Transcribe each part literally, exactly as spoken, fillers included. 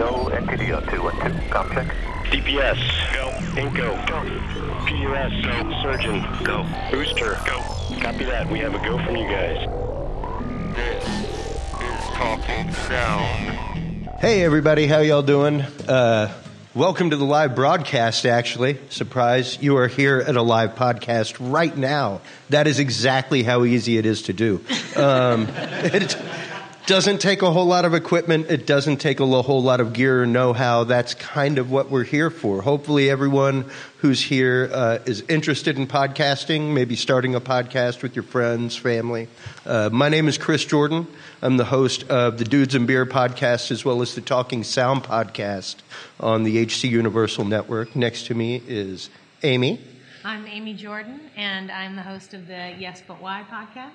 Go, N P D O two one two, com check. D P S, go. Inco, go. P U S, go. Surgeon, go. Booster, go. Copy that. We have a go from you guys. This is Talking Sound. Hey everybody, how y'all doing? Uh, welcome to the live broadcast, actually. Surprise, you are here at a live podcast right now. That is exactly how easy it is to do. Um, it doesn't take a whole lot of equipment. It doesn't take a whole lot of gear or know-how. That's kind of what we're here for. Hopefully everyone who's here uh, is interested in podcasting, maybe starting a podcast with your friends, family. Uh, my name is Chris Jordan. I'm the host of the Dudes and Beer podcast as well as the Talking Sound podcast on the H C Universal Network. Next to me is Amy. I'm Amy Jordan, and I'm the host of the Yes But Why podcast.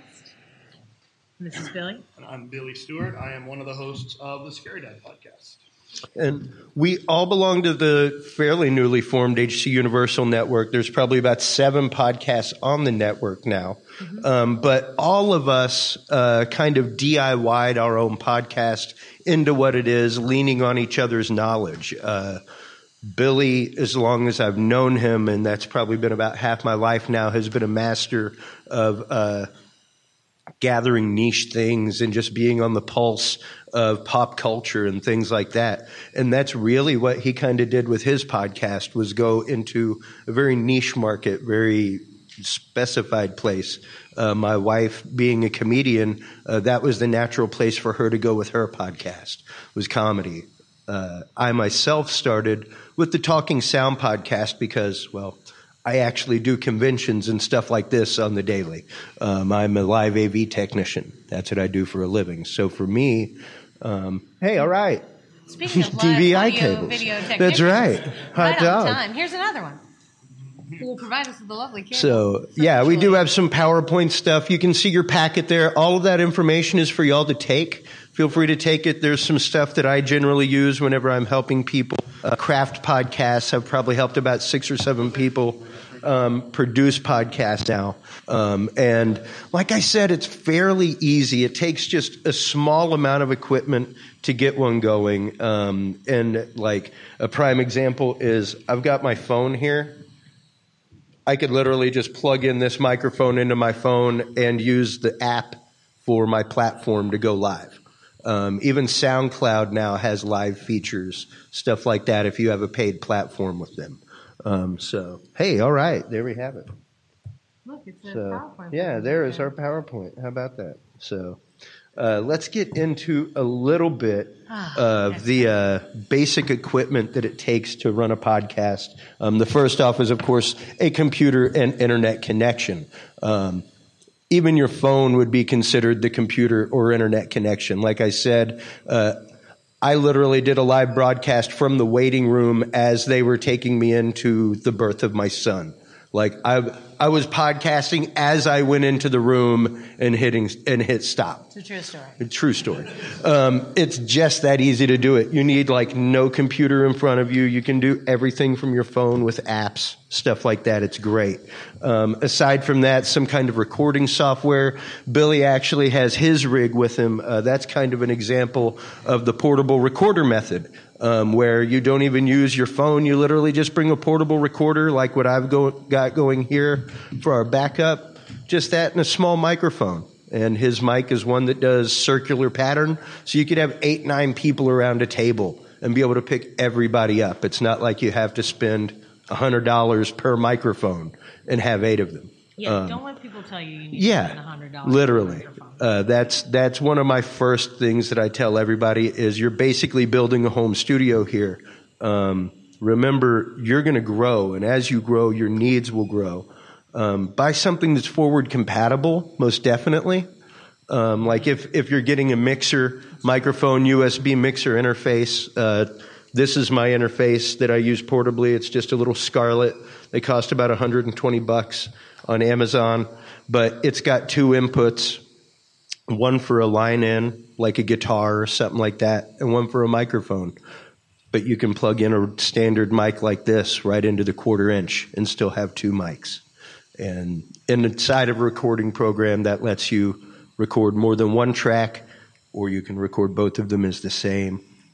This is Billy. And I'm Billy Stewart. I am one of the hosts of the Scary Dad podcast. And we all belong to the fairly newly formed H C Universal Network. There's probably about seven podcasts on the network now. Mm-hmm. Um, but all of us uh, kind of D I Y'd our own podcast into what it is, leaning on each other's knowledge. Uh, Billy, as long as I've known him, and that's probably been about half my life now, has been a master of uh, gathering niche things and just being on the pulse of pop culture and things like that. And that's really what he kind of did with his podcast, was go into a very niche market, very specified place. Uh, my wife, being a comedian, uh, that was the natural place for her to go with her podcast, was comedy. Uh, I myself started with the Talking Sound podcast because, well, I actually do conventions and stuff like this on the daily. Um, I'm a live A V technician. That's what I do for a living. So for me, um, hey, all right. Speaking of D V I live audio, cables. video technicians. That's right. Hot Right dog. on time. Here's another one. Who will provide us with a lovely cable. So, yeah, we do have some PowerPoint stuff. You can see your packet there. All of that information is for y'all to take. Feel free to take it. There's some stuff that I generally use whenever I'm helping people uh, craft podcasts. I've probably helped about six or seven people um, produce podcasts now. Um, and like I said, it's fairly easy. It takes just a small amount of equipment to get one going. Um, and like a prime example is I've got my phone here. I could literally just plug in this microphone into my phone and use the app for my platform to go live. Um, even SoundCloud now has live features, stuff like that, if you have a paid platform with them. Um, so, hey, all right, there we have it. Look, it's a So, PowerPoint. yeah, there is our PowerPoint. How about that? So, uh, let's get into a little bit of the uh, basic equipment that it takes to run a podcast. Um, the first off is, of course, a computer and internet connection. Um, even your phone would be considered the computer or internet connection. Like I said, uh, I literally did a live broadcast from the waiting room as they were taking me into the birth of my son. Like I, I was podcasting as I went into the room and hitting and hit stop. It's a true story. A true story. Um, it's just that easy to do it. You need like no computer in front of you. You can do everything from your phone with apps, stuff like that. It's great. Um, aside from that, some kind of recording software. Billy actually has his rig with him. Uh, that's kind of an example of the portable recorder method. Um, where you don't even use your phone. You literally just bring a portable recorder like what I've go, got going here for our backup. Just that and a small microphone. And his mic is one that does circular pattern. So you could have eight, nine people around a table and be able to pick everybody up. It's not like you have to spend one hundred dollars per microphone and have eight of them. Yeah, Um, don't let people tell you you need Yeah, to spend one hundred dollars. literally. Uh, that's that's one of my first things that I tell everybody is you're basically building a home studio here. Um, remember, you're going to grow, and as you grow, your needs will grow. Um, buy something that's forward compatible, most definitely. Um, like if, if you're getting a mixer, microphone, U S B mixer interface, uh, this is my interface that I use portably. It's just a little Scarlett. They cost about one hundred twenty bucks on Amazon, but it's got two inputs. One for a line in, like a guitar or something like that, and one for a microphone. But you can plug in a standard mic like this right into the quarter inch and still have two mics. And inside of a recording program, that lets you record more than one track, or you can record both of them as the same.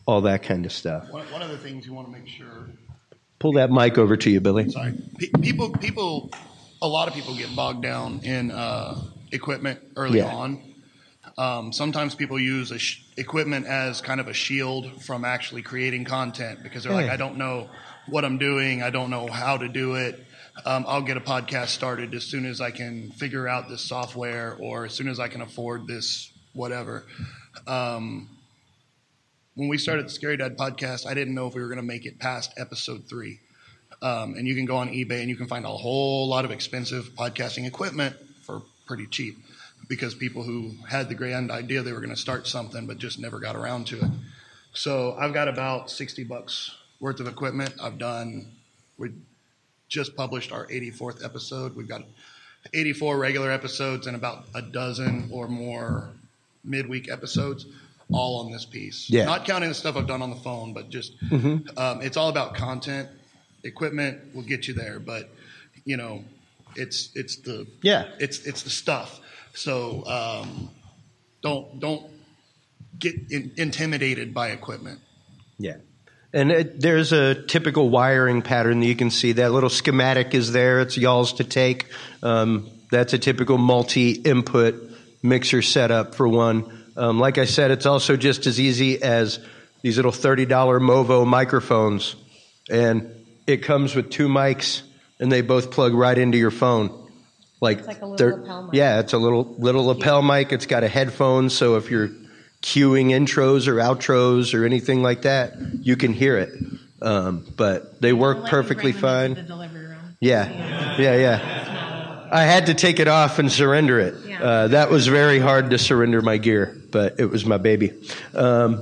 all that kind of stuff. One, one of the things you want to make sure. Pull that mic over to you, Billy. Sorry, Pe- people, people, a lot of people get bogged down in uh, equipment early Yeah. on. Um, sometimes people use a sh- equipment as kind of a shield from actually creating content because they're like, Yeah. I don't know what I'm doing. I don't know how to do it. Um, I'll get a podcast started as soon as I can figure out this software or as soon as I can afford this whatever. Um, when we started the Scary Dad podcast, I didn't know if we were going to make it past episode three. Um, and you can go on eBay and you can find a whole lot of expensive podcasting equipment for pretty cheap because people who had the grand idea they were going to start something but just never got around to it. So I've got about sixty bucks worth of equipment. I've done, we just published our eighty-fourth episode. We've got eighty-four regular episodes and about a dozen or more midweek episodes, all on this piece. Yeah. Not counting the stuff I've done on the phone, but just Mm-hmm. um, it's all about content. Equipment will get you there, but you know, it's it's the Yeah. it's it's the stuff. So um, don't don't get in, intimidated by equipment. Yeah. And it, there's a typical wiring pattern that you can see. That little schematic is there. It's y'all's to take. Um, that's a typical multi-input mixer setup for one. Um, like I said, it's also just as easy as these little thirty dollar Movo microphones. And it comes with two mics, and they both plug right into your phone. Like, It's like a little they're- lapel mic. Yeah, it's a little little lapel mic. It's got a headphone, so if you're cueing intros or outros or anything like that, you can hear it. Um, but they work Let me perfectly bring them into fine. The delivery room. Yeah, yeah, yeah. I had to take it off and surrender it. Yeah. Uh, that was very hard to surrender my gear, but it was my baby. Um,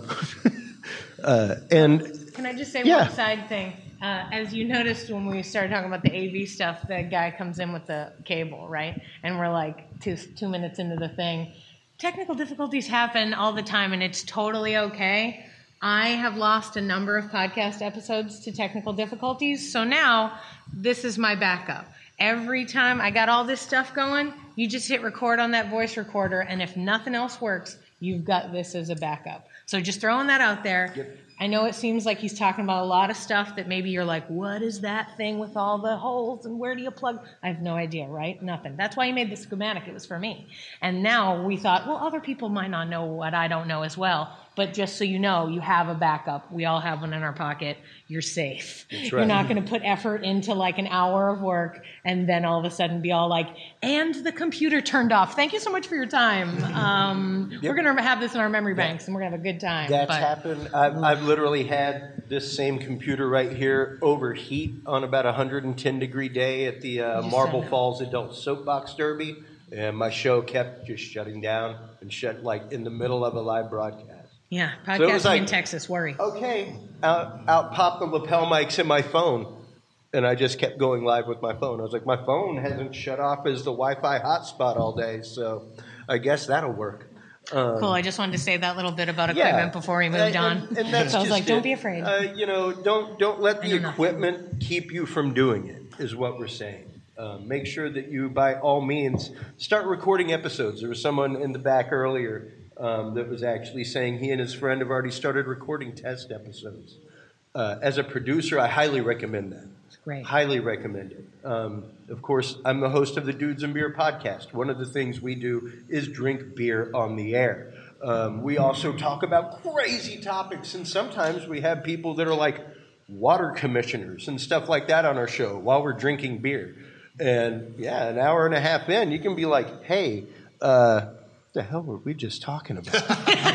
uh, and Can I just say Yeah. one side thing? Uh, as you noticed when we started talking about the A V stuff, the guy comes in with the cable, right? And we're like two two minutes into the thing. Technical difficulties happen all the time, and it's totally okay. I have lost a number of podcast episodes to technical difficulties, so now this is my backup. Every time I got all this stuff going, you just hit record on that voice recorder, and if nothing else works, you've got this as a backup. So just throwing that out there. I know it seems like he's talking about a lot of stuff that maybe you're like, what is that thing with all the holes and where do you plug? I have no idea, right? Nothing. That's why he made the schematic. It was for me. And now we thought, well, other people might not know what I don't know as well. But just so you know, you have a backup. We all have one in our pocket. You're safe. right. You're not going to put effort into like an hour of work and then all of a sudden be all like, and the computer turned off. Thank you so much for your time. Um, We're going to have this in our memory banks and we're going to have a good time. that's But- happened. I've, I've literally had this same computer right here overheat on about a one hundred ten degree day at the uh, You Marble said it. Falls Adult Soapbox Derby. And my show kept just shutting down and shut like in the middle of a live broadcast. Yeah, So it was podcasting like- in Texas, worry. Okay, out, out popped the lapel mics in my phone, and I just kept going live with my phone. I was like, my phone hasn't shut off as the Wi-Fi hotspot all day, so I guess that'll work. Um, Cool, I just wanted to say that little bit about yeah. equipment before we moved And- on. and, and that's so I was just like, don't it. be afraid. Uh, you know, don't don't let I the know nothing. equipment keep you from doing it. Is what we're saying. Um, make sure that you, by all means, start recording episodes. There was someone in the back earlier um, that was actually saying he and his friend have already started recording test episodes. Uh, as a producer, I highly recommend that. It's great. Highly recommend it. Um, of course, I'm the host of the Dudes and Beer podcast. One of the things we do is drink beer on the air. Um, we also talk about crazy topics, and sometimes we have people that are like water commissioners and stuff like that on our show while we're drinking beer. And yeah, an hour and a half in, you can be like, hey, uh, what the hell were we just talking about?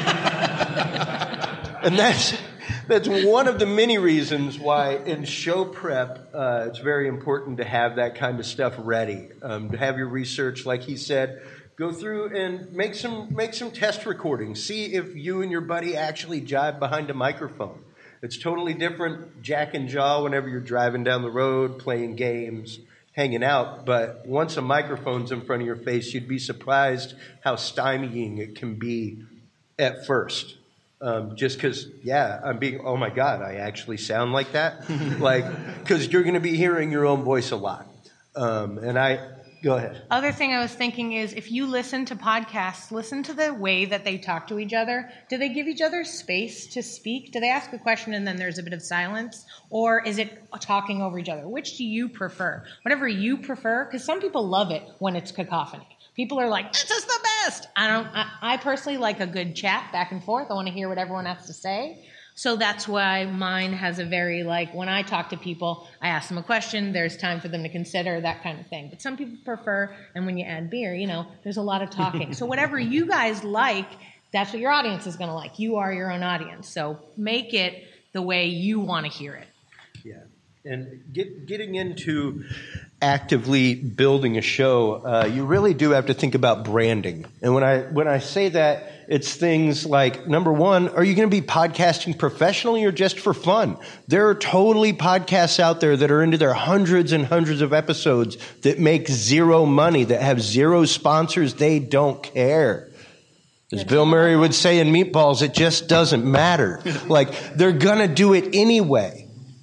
And that's that's one of the many reasons why in show prep uh, it's very important to have that kind of stuff ready. Um, to have your research, like he said, go through and make some make some test recordings. See if you and your buddy actually jive behind a microphone. It's totally different Jack and Jaw whenever you're driving down the road, playing games, hanging out. But once a microphone's in front of your face, you'd be surprised how stymieing it can be at first. Um, just because, yeah, I'm being, oh my God, I actually sound like that. Like, because you're going to be hearing your own voice a lot. Um, and I, Go ahead. Other thing I was thinking is if you listen to podcasts, listen to the way that they talk to each other. Do they give each other space to speak? Do they ask a question and then there's a bit of silence? Or is it talking over each other? Which do you prefer? Whatever you prefer, because some people love it when it's cacophony. People are like, this is the best. I don't. I, I personally like a good chat back and forth. I want to hear what everyone has to say. So that's why mine has a very, like, when I talk to people, I ask them a question, there's time for them to consider, that kind of thing. But some people prefer, and when you add beer, you know, there's a lot of talking. So whatever you guys like, that's what your audience is going to like. You are your own audience. So make it the way you want to hear it. Yeah. And get, getting into actively building a show, uh, you really do have to think about branding. And when I when I say that, it's things like, number one, are you going to be podcasting professionally or just for fun? There are totally podcasts out there that are into their hundreds and hundreds of episodes that make zero money, that have zero sponsors. They don't care. As Bill Murray would say in Meatballs, it just doesn't matter. Like, they're going to do it anyway.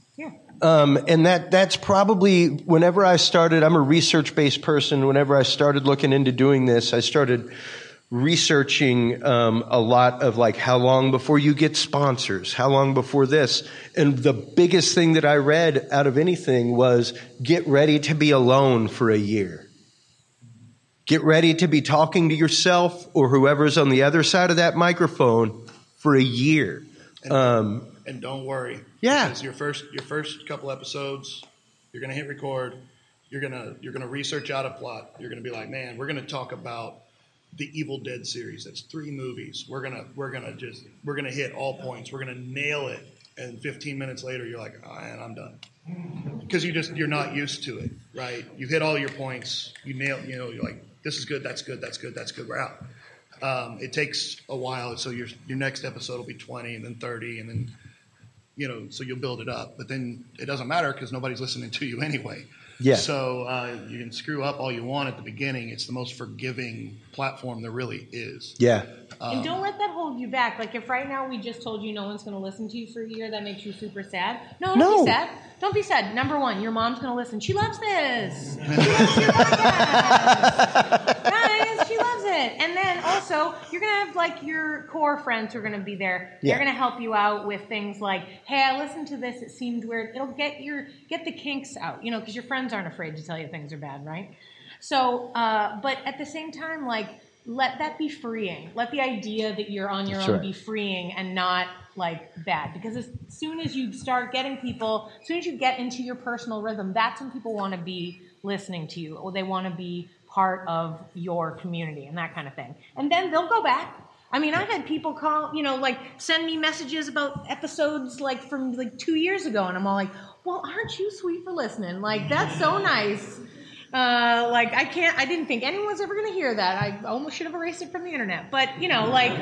Um, and that that's probably, whenever I started, I'm a research-based person. Whenever I started looking into doing this, I started researching um, a lot of, like, how long before you get sponsors, how long before this. And the biggest thing that I read out of anything was get ready to be alone for a year. Get ready to be talking to yourself or whoever's on the other side of that microphone for a year. Um, And don't worry. Yeah. Because your first your first couple episodes, you're gonna hit record, you're gonna you're gonna research out a plot. You're gonna be like, man, we're gonna talk about the Evil Dead series. That's three movies. We're gonna we're gonna just we're gonna hit all points. We're gonna nail it. And fifteen minutes later you're like, oh, and I'm done. Because you just you're not used to it, right? You hit all your points, you nail you know, you're like, this is good, that's good, that's good, that's good, we're out. Um, it takes a while, so your your next episode will be twenty and then thirty and then you know, so you'll build it up. But then it doesn't matter because nobody's listening to you anyway. Yeah. So uh, you can screw up all you want at the beginning. It's the most forgiving platform there really is. Yeah. And don't let that hold you back. Like, if right now we just told you no one's going to listen to you for a year, that makes you super sad. No, don't No. be sad. Don't be sad. Number one, your mom's going to listen. She loves this. She loves your podcast. Guys, she loves it. And then also, you're going to have, like, your core friends who are going to be there. Yeah. They're going to help you out with things like, hey, I listened to this. It seemed weird. It'll get your get the kinks out, you know, because your friends aren't afraid to tell you things are bad, right? So, uh, but at the same time, like, let that be freeing. Let the idea that you're on your That's own right. be freeing and not, like, bad. Because as soon as you start getting people, as soon as you get into your personal rhythm, that's when people want to be listening to you, or they want to be part of your community and that kind of thing. And then they'll go back. I mean, I've had people call, you know, like, send me messages about episodes, like, from, like, two years ago, and I'm all like, well, aren't you sweet for listening? Like, that's so nice. Uh, like, I can't, I didn't think anyone was ever going to hear that. I almost should have erased it from the internet. But, you know, like,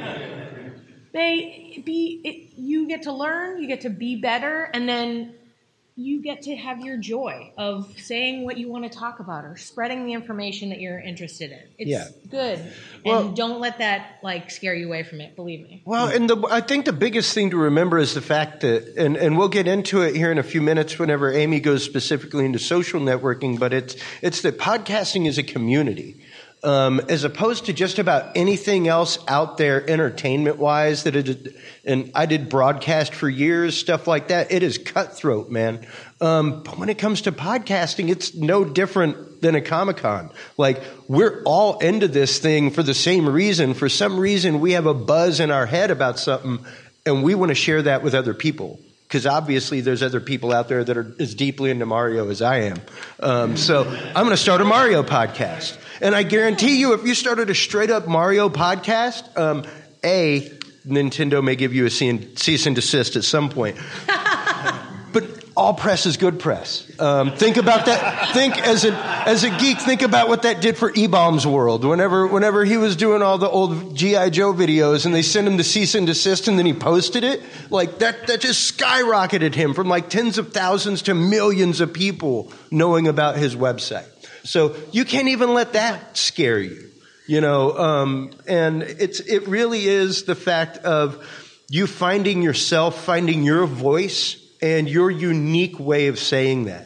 they be, it, you get to learn, you get to be better, and then you get to have your joy of saying what you want to talk about or spreading the information that you're interested in. It's Yeah. good. And Well- don't let that, like, scare you away from it, believe me. Well, and the, I think the biggest thing to remember is the fact that, and, and we'll get into it here in a few minutes whenever Amy goes specifically into social networking, but it's, it's that podcasting is a community. Um, as opposed to just about anything else out there entertainment-wise that it, and I did broadcast for years, stuff like that. It is cutthroat, man. Um, but when it comes to podcasting, it's no different than a Comic-Con. Like, we're all into this thing for the same reason. For some reason, we have a buzz in our head about something, and we want to share that with other people. Because obviously there's other people out there that are as deeply into Mario as I am. Um, so I'm going to start a Mario podcast. And I guarantee you, if you started a straight-up Mario podcast, um, A, Nintendo may give you a cease and desist at some point. But all press is good press. Um, think about that. Think as a as a geek. Think about what that did for E-Bomb's world. Whenever whenever he was doing all the old G I Joe videos, and they sent him the cease and desist, and then he posted it, like that that just skyrocketed him from like tens of thousands to millions of people knowing about his website. So you can't even let that scare you, you know. Um, and it's it really is the fact of you finding yourself, finding your voice. And your unique way of saying that.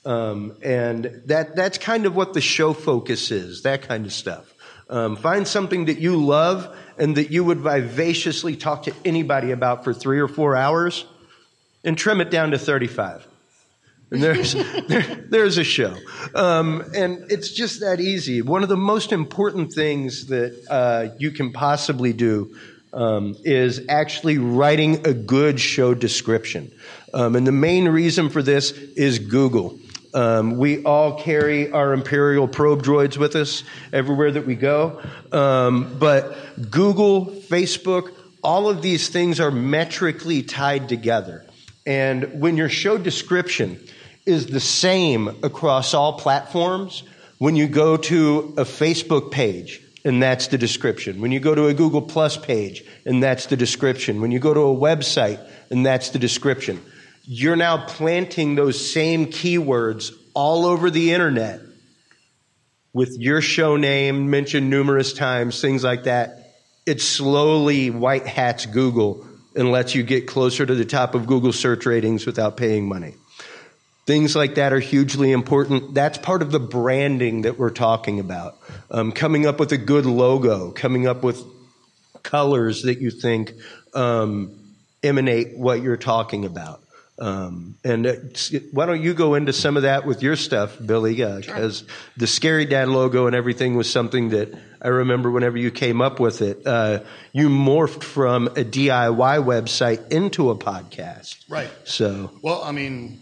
Um, and that that's kind of what the show focus is, that kind of stuff. Um, find something that you love and that you would vivaciously talk to anybody about for three or four hours and trim it down to thirty-five. And there's there, there's a show. Um, and it's just that easy. One of the most important things that uh, you can possibly do um, is actually writing a good show description. Um, and the main reason for this is Google. Um, we all carry our Imperial probe droids with us everywhere that we go. Um, but Google, Facebook, all of these things are metrically tied together. And when your show description is the same across all platforms, when you go to a Facebook page, and that's the description. When you go to a Google Plus page, and that's the description. When you go to a website, and that's the description. You're now planting those same keywords all over the internet with your show name mentioned numerous times, things like that. It slowly white hats Google and lets you get closer to the top of Google search ratings without paying money. Things like that are hugely important. That's part of the branding that we're talking about. Um, coming up with a good logo, coming up with colors that you think um, emanate what you're talking about. Um, and uh, why don't you go into some of that with your stuff, Billy? Because uh, the Scary Dad logo and everything was something that I remember whenever you came up with it. Uh, you morphed from a D I Y website into a podcast. Right. So, well, I mean,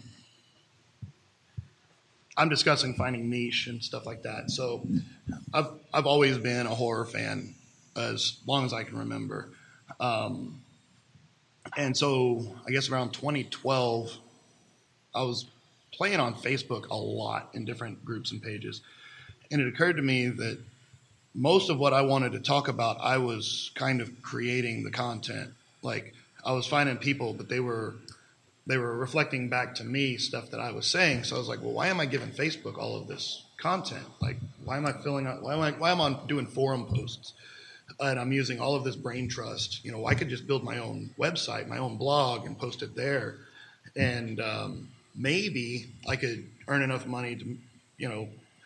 I'm discussing finding niche and stuff like that. So I've I've always been a horror fan as long as I can remember. Um, and so I guess around twenty twelve, I was playing on Facebook a lot in different groups and pages. And it occurred to me that most of what I wanted to talk about, I was kind of creating the content. Like I was finding people, but they were they were reflecting back to me stuff that I was saying. So I was like, well, why am I giving Facebook all of this content? Like, why am I filling out, why am I, why am I doing forum posts? And I'm using all of this brain trust. You know, I could just build my own website, my own blog, and post it there. And um, maybe I could earn enough money to, you know,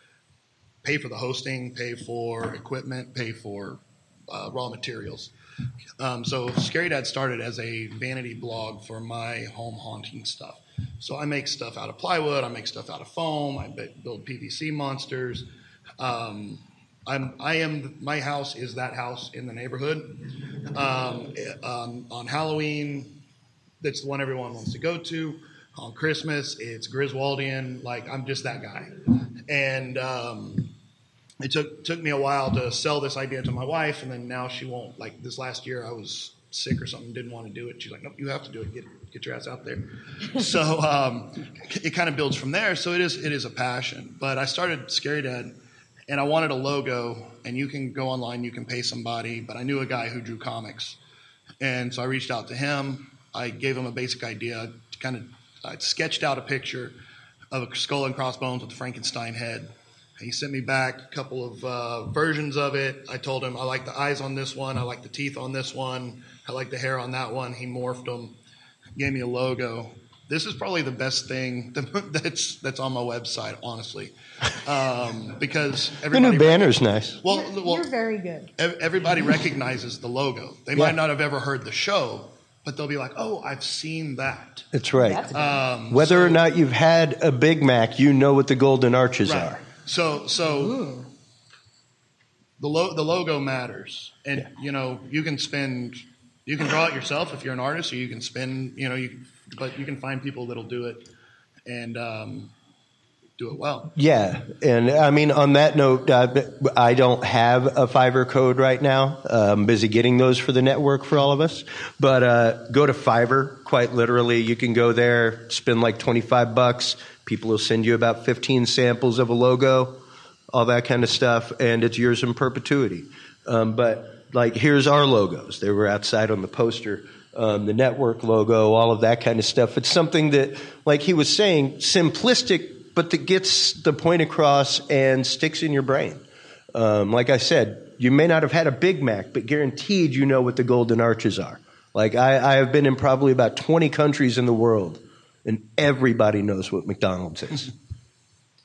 pay for the hosting, pay for equipment, pay for uh, raw materials. Um, so Scary Dad started as a vanity blog for my home haunting stuff. So I make stuff out of plywood, I make stuff out of foam, I build P V C monsters. Um, I'm, I am, my house is that house in the neighborhood. Um, um, on Halloween, that's the one everyone wants to go to. On Christmas, it's Griswoldian. Like, I'm just that guy. And um, it took took me a while to sell this idea to my wife, and then now she won't. Like, this last year, I was sick or something, didn't want to do it. She's like, nope, you have to do it. Get get your ass out there. So um, it kind of builds from there. So it is it is a passion. But I started Scary Dad, and I wanted a logo, and you can go online, you can pay somebody, but I knew a guy who drew comics. And so I reached out to him. I gave him a basic idea, kind of I sketched out a picture of a skull and crossbones with a Frankenstein head. He sent me back a couple of uh, versions of it. I told him I like the eyes on this one, I like the teeth on this one, I like the hair on that one. He morphed them, gave me a logo. This is probably the best thing that's that's on my website, honestly, um, because everybody. The new banner's nice. Well, You're, well, you're very good. Everybody recognizes the logo. They Yeah. might not have ever heard the show, but they'll be like, "Oh, I've seen that." That's right. That's good. Um, Whether so, or not you've had a Big Mac, you know what the golden arches right. are. So, so Ooh. the lo- the logo matters, and Yeah. you know you can spend, you can draw it yourself if you're an artist, or you can spend, you know, you but you can find people that'll do it and um, do it well. Yeah, and I mean, on that note, uh, I don't have a Fiverr code right now. I'm busy getting those for the network for all of us. But uh, go to Fiverr, quite literally. You can go there, spend like twenty-five bucks. People will send you about fifteen samples of a logo, all that kind of stuff, and it's yours in perpetuity. Um, but like, here's our logos. They were outside on the poster. Um, the network logo, all of that kind of stuff. It's something that, like he was saying, simplistic, but that gets the point across and sticks in your brain. Um, like I said, you may not have had a Big Mac, but guaranteed you know what the golden arches are. Like I, I have been in probably about twenty countries in the world, and everybody knows what McDonald's is.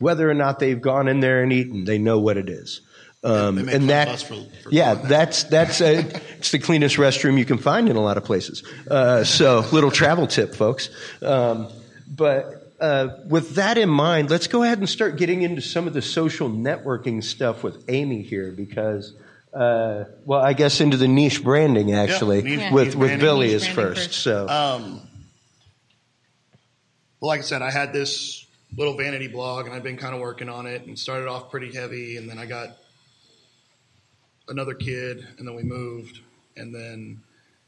Whether or not they've gone in there and eaten, they know what it is. Um, They make and fun that, of us for, for yeah, doing that. that's that's a, it's the cleanest restroom you can find in a lot of places. Uh, so, little travel tip, folks. Um, but uh, with that in mind, let's go ahead and start getting into some of the social networking stuff with Amy here, because, uh, well, I guess into the niche branding actually. niche- Yeah. with niche with branding. Billy Niche is branding first. first. So, Um, well, like I said, I had this little vanity blog, and I've been kind of working on it, and started off pretty heavy, and then I got another kid, and then we moved, and then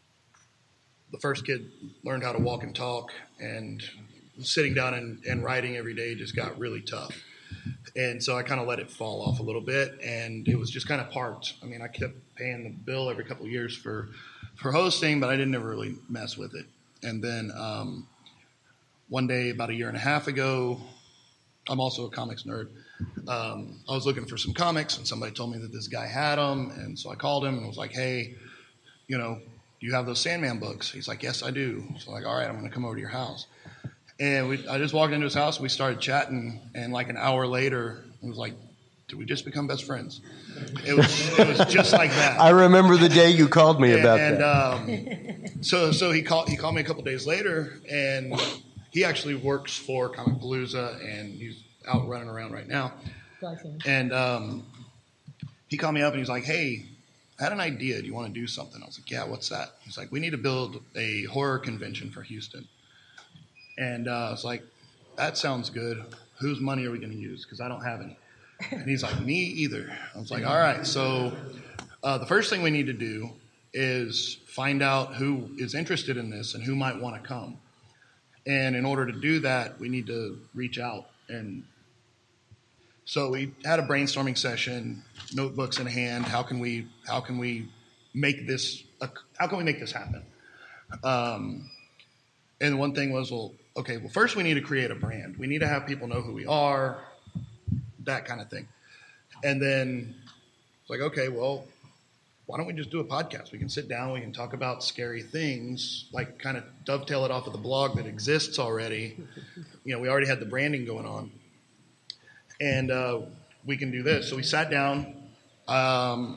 the first kid learned how to walk and talk, and sitting down and, and writing every day just got really tough. And so I kind of let it fall off a little bit, and it was just kind of parked. I mean, I kept paying the bill every couple of years for, for hosting, but I didn't ever really mess with it. And then um, one day, about a year and a half ago, I'm also a comics nerd. Um, I was looking for some comics, and somebody told me that this guy had them, and so I called him and was like, "Hey, you know, do you have those Sandman books?" He's like, "Yes, I do." So I'm like, "All right, I'm going to come over to your house." And we, I just walked into his house, and we started chatting, and like an hour later, it was like, did we just become best friends? It was, it was just like that. I remember the day you called me and, about and, that. Um, so, so he called. He called me a couple days later, and he actually works for Comicpalooza, and he's out running around right now. And um, he called me up, and he's like, "Hey, I had an idea. Do you want to do something?" I was like, "Yeah, what's that?" He's like, "We need to build a horror convention for Houston." And uh, I was like, "That sounds good. Whose money are we going to use? Because I don't have any." And he's like, "Me either." I was like, "All right. So uh, the first thing we need to do is find out who is interested in this and who might want to come. And in order to do that, we need to reach out." And so we had a brainstorming session, notebooks in hand. How can we how can we make this how can we make this happen? Um, and one thing was, well, okay, well, first we need to create a brand. We need to have people know who we are, that kind of thing. And then it's like, okay, well, why don't we just do a podcast? We can sit down, we can talk about scary things, like kind of dovetail it off of the blog that exists already. You know, we already had the branding going on. And uh, we can do this. So we sat down. Um,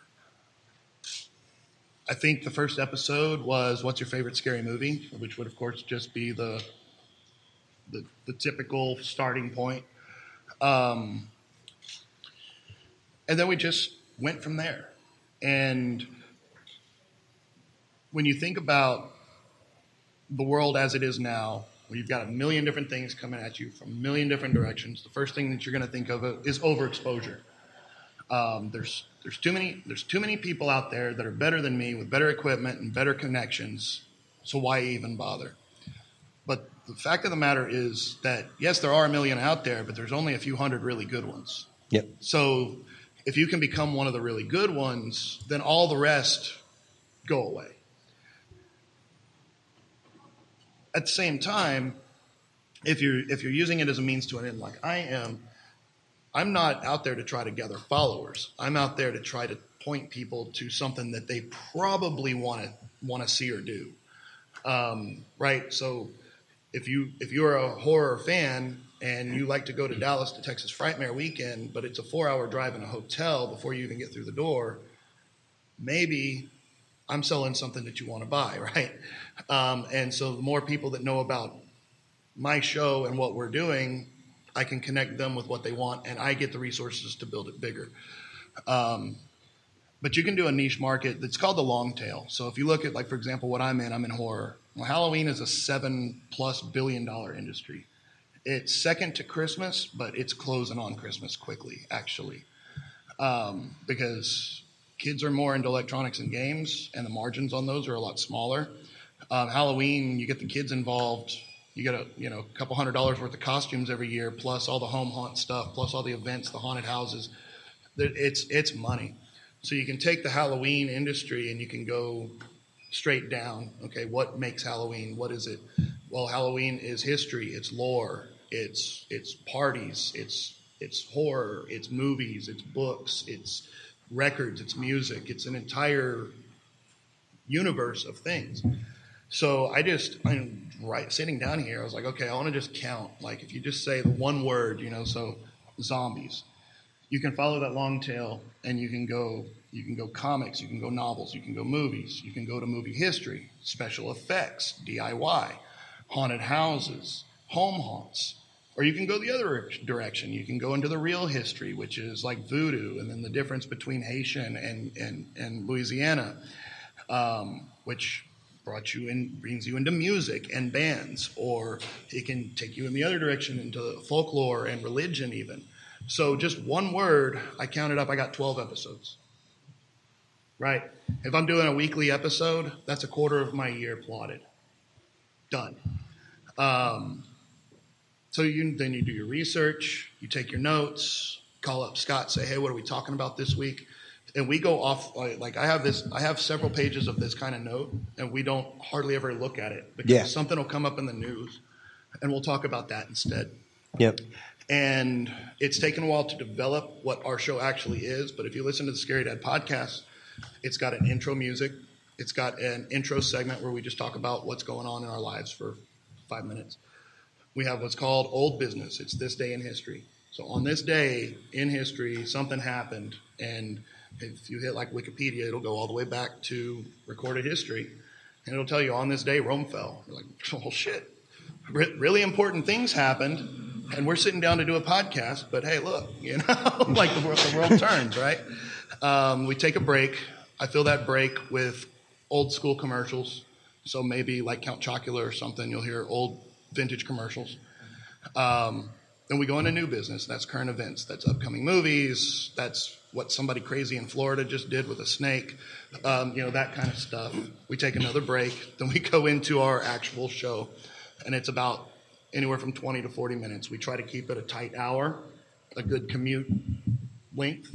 I think the first episode was "What's your favorite scary movie?" which would, of course, just be the the, the typical starting point. Um, and then we just went from there. And when you think about the world as it is now, where you've got a million different things coming at you from a million different directions, the first thing that you're going to think of is overexposure. Um, there's there's too many there's too many people out there that are better than me with better equipment and better connections. So why even bother? But the fact of the matter is that yes, there are a million out there, but there's only a few hundred really good ones. Yep. So if you can become one of the really good ones, then all the rest go away. At the same time, if you're if you're using it as a means to an end, like I am, I'm not out there to try to gather followers. I'm out there to try to point people to something that they probably want to want to see or do. Um, right? So if you if you're a horror fan and you like to go to Dallas to Texas Frightmare Weekend, but it's a four-hour drive in a hotel before you even get through the door, maybe I'm selling something that you want to buy, right? Um, and so the more people that know about my show and what we're doing, I can connect them with what they want, and I get the resources to build it bigger. Um, but you can do a niche market that's called the long tail. So if you look at, like, for example, what I'm in, I'm in horror. Well, Halloween is a seven-plus billion dollar industry. It's second to Christmas, but it's closing on Christmas quickly, actually, um, because kids are more into electronics and games, and the margins on those are a lot smaller. Um, Halloween, you get the kids involved. You get a you know a couple hundred dollars worth of costumes every year, plus all the home haunt stuff, plus all the events, the haunted houses. It's it's money. So you can take the Halloween industry and you can go straight down. Okay, what makes Halloween? What is it? Well, Halloween is history. It's lore. It's it's parties. It's it's horror. It's movies. It's books. It's records. It's music. It's an entire universe of things. So I just, I'm right sitting down here, I was like, okay, I want to just count. Like if you just say the one word, you know, so zombies, you can follow that long tail and you can go, you can go comics, you can go novels, you can go movies, you can go to movie history, special effects, D I Y, haunted houses, home haunts. Or you can go the other direction. You can go into the real history, which is like voodoo, and then the difference between Haitian and, and, and Louisiana, um, which brought you in, brings you into music and bands. Or it can take you in the other direction into folklore and religion even. So just one word, I counted up, I got twelve episodes. Right? If I'm doing a weekly episode, that's a quarter of my year plotted. Done. Um, So you, then you do your research, you take your notes, call up Scott, say, hey, what are we talking about this week? And we go off, like I have this, I have several pages of this kind of note, and we don't hardly ever look at it because yeah. something will come up in the news, and we'll talk about that instead. Yep. And it's taken a while to develop what our show actually is, but if you listen to the Scary Dad podcast, it's got an intro music, it's got an intro segment where we just talk about what's going on in our lives for five minutes. We have what's called Old Business. It's this day in history. So on this day in history, something happened. And if you hit like Wikipedia, it'll go all the way back to recorded history. And it'll tell you on this day, Rome fell. You're like, oh, shit. Re- really important things happened. And we're sitting down to do a podcast. But hey, look, you know, like the world, the world turns, right? Um, we take a break. I fill that break with old school commercials. So maybe like Count Chocula or something, you'll hear old vintage commercials. Um, then we go into new business. That's current events. That's upcoming movies. That's what somebody crazy in Florida just did with a snake. Um, you know, that kind of stuff. We take another break. Then we go into our actual show. And it's about anywhere from twenty to forty minutes. We try to keep it a tight hour, a good commute length.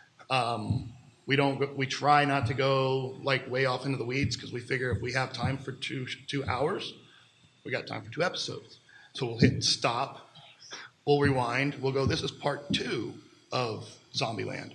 Um, we don't. We try not to go like way off into the weeds because we figure if we have time for two two hours, we got time for two episodes. So we'll hit stop, we'll rewind, we'll go, this is part two of Zombieland,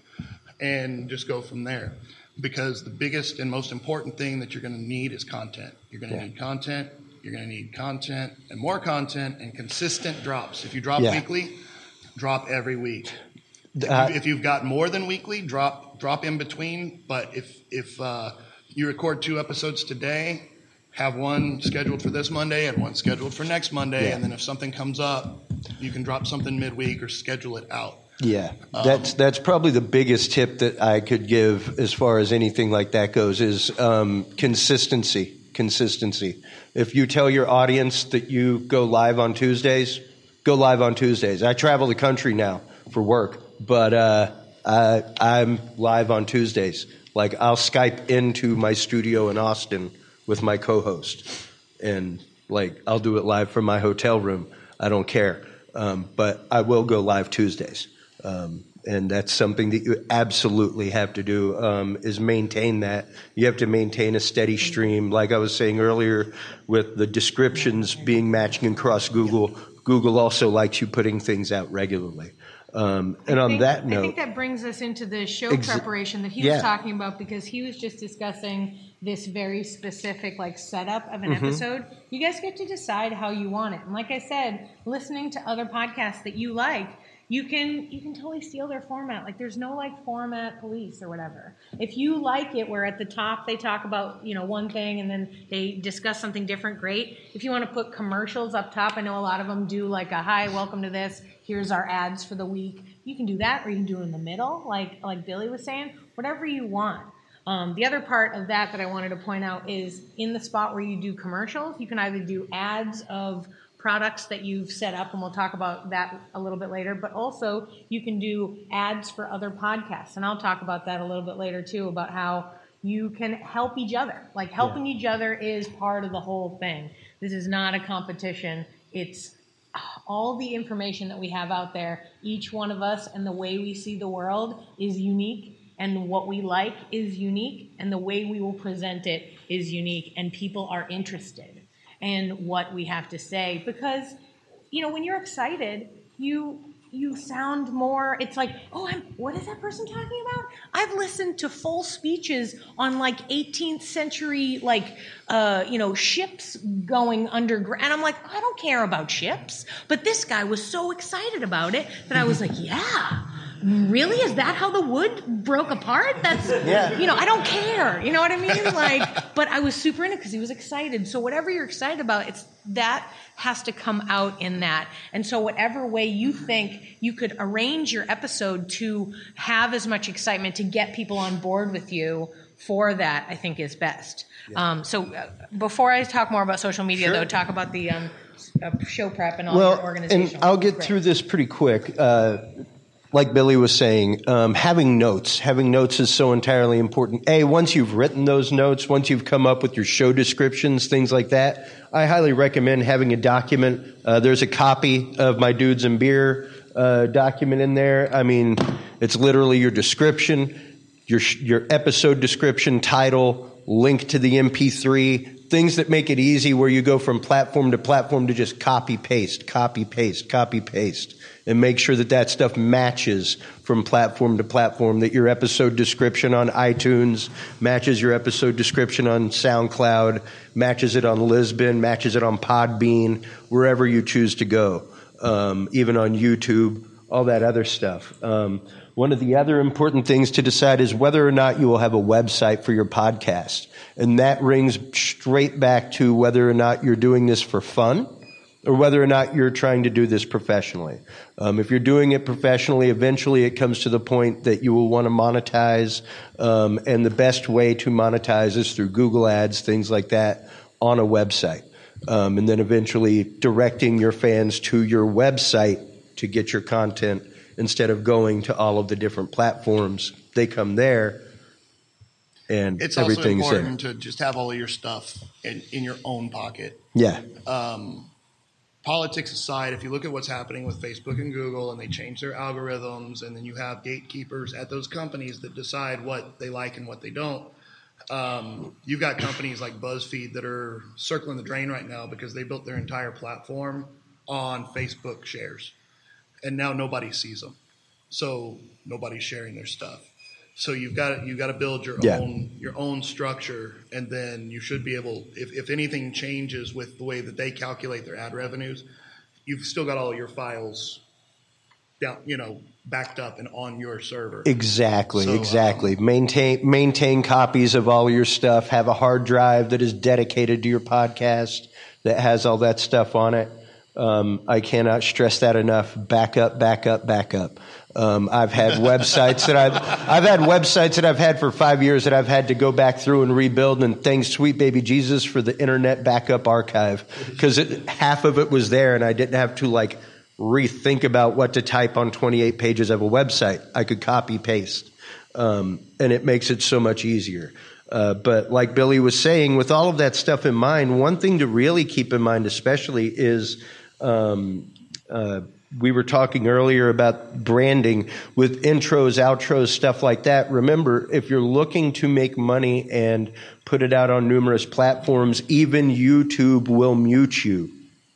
and just go from there. Because the biggest and most important thing that you're going to need is content. You're going to yeah. need content, you're going to need content, and more content, and consistent drops. If you drop yeah. weekly, drop every week. If, uh, you, if you've got more than weekly, drop drop in between. But if, if uh, you record two episodes today, have one scheduled for this Monday and one scheduled for next Monday. Yeah. And then if something comes up, you can drop something midweek or schedule it out. Yeah, um, that's that's probably the biggest tip that I could give as far as anything like that goes is um, consistency. Consistency. If you tell your audience that you go live on Tuesdays, go live on Tuesdays. I travel the country now for work, but uh, I, I'm live on Tuesdays. Like I'll Skype into my studio in Austin with my co-host, and like I'll do it live from my hotel room. I don't care, um, but I will go live Tuesdays, um, and that's something that you absolutely have to do. Um, is maintain that. You have to maintain a steady stream. Like I was saying earlier, with the descriptions being matching across Google. Google also likes you putting things out regularly. Um, and I on think, that note, I think that brings us into the show ex- preparation that he yeah. was talking about, because he was just discussing this very specific like setup of an mm-hmm. episode. You guys get to decide how you want it. And like I said, listening to other podcasts that you like, you can you can totally steal their format. Like there's no like format police or whatever. If you like it where at the top they talk about, you know, one thing and then they discuss something different, great. If you want to put commercials up top, I know a lot of them do like a hi, welcome to this. Here's our ads for the week. You can do that, or you can do it in the middle, like like Billy was saying, whatever you want. Um, the other part of that that I wanted to point out is in the spot where you do commercials, you can either do ads of products that you've set up, and we'll talk about that a little bit later, but also you can do ads for other podcasts. And I'll talk about that a little bit later too, about how you can help each other. Like helping yeah. each other is part of the whole thing. This is not a competition. It's all the information that we have out there. Each one of us and the way we see the world is unique, and what we like is unique, and the way we will present it is unique, and people are interested in what we have to say. Because, you know, when you're excited, you you sound more, it's like, oh, I'm, what is that person talking about? I've listened to full speeches on like eighteenth century, like, uh, you know, ships going underground. And I'm like, I don't care about ships. But this guy was so excited about it that I was like, yeah. Really? Is that how the wood broke apart? That's, yeah. you know, I don't care. You know what I mean? Like, but I was super into it because he was excited. So whatever you're excited about, it's that has to come out in that. And so whatever way you think you could arrange your episode to have as much excitement to get people on board with you for that, I think is best. Yeah. Um, so uh, before I talk more about social media, sure. though, talk about the um, uh, show prep and all well, your organization. And I'll get Great. through this pretty quick. Uh, Like Billy was saying, um, having notes, having notes is so entirely important. A, once you've written those notes, once you've come up with your show descriptions, things like that, I highly recommend having a document. Uh, there's a copy of my Dudes and Beer uh, document in there. I mean, it's literally your description, your your episode description, title, link to the M P three, things that make it easy where you go from platform to platform to just copy, paste, copy, paste, copy, paste. And make sure that that stuff matches from platform to platform, that your episode description on iTunes matches your episode description on SoundCloud, matches it on Lisbon, matches it on Podbean, wherever you choose to go, um, even on YouTube, all that other stuff. Um, one of the other important things to decide is whether or not you will have a website for your podcast. And that rings straight back to whether or not you're doing this for fun, or whether or not you're trying to do this professionally. Um, if you're doing it professionally, eventually it comes to the point that you will want to monetize, um, and the best way to monetize is through Google Ads, things like that, on a website. Um, and then eventually directing your fans to your website to get your content instead of going to all of the different platforms. They come there, and it's everything's also important there. to just have all of your stuff in, in your own pocket. Yeah. Um, Politics aside, if you look at what's happening with Facebook and Google, and they change their algorithms, and then you have gatekeepers at those companies that decide what they like and what they don't. Um, you've got companies like BuzzFeed that are circling the drain right now because they built their entire platform on Facebook shares, and now nobody sees them, so nobody's sharing their stuff. So you've got you've got to build your yeah. own your own structure, and then you should be able, if, if anything changes with the way that they calculate their ad revenues, you've still got all your files down, you know, backed up and on your server. Exactly, so, exactly. Um, maintain maintain copies of all your stuff. Have a hard drive that is dedicated to your podcast that has all that stuff on it. Um, I cannot stress that enough. Back up, back up, back up. Um, I've had websites that I've I've had websites that I've had for five years that I've had to go back through and rebuild. And thanks, sweet baby Jesus, for the Internet Backup Archive, because half of it was there, and I didn't have to like rethink about what to type on twenty-eight pages of a website. I could copy paste, um, and it makes it so much easier. Uh, but like Billy was saying, with all of that stuff in mind, one thing to really keep in mind, especially, is um, uh, we were talking earlier about branding with intros, outros, stuff like that. Remember, if you're looking to make money and put it out on numerous platforms, even YouTube will mute you.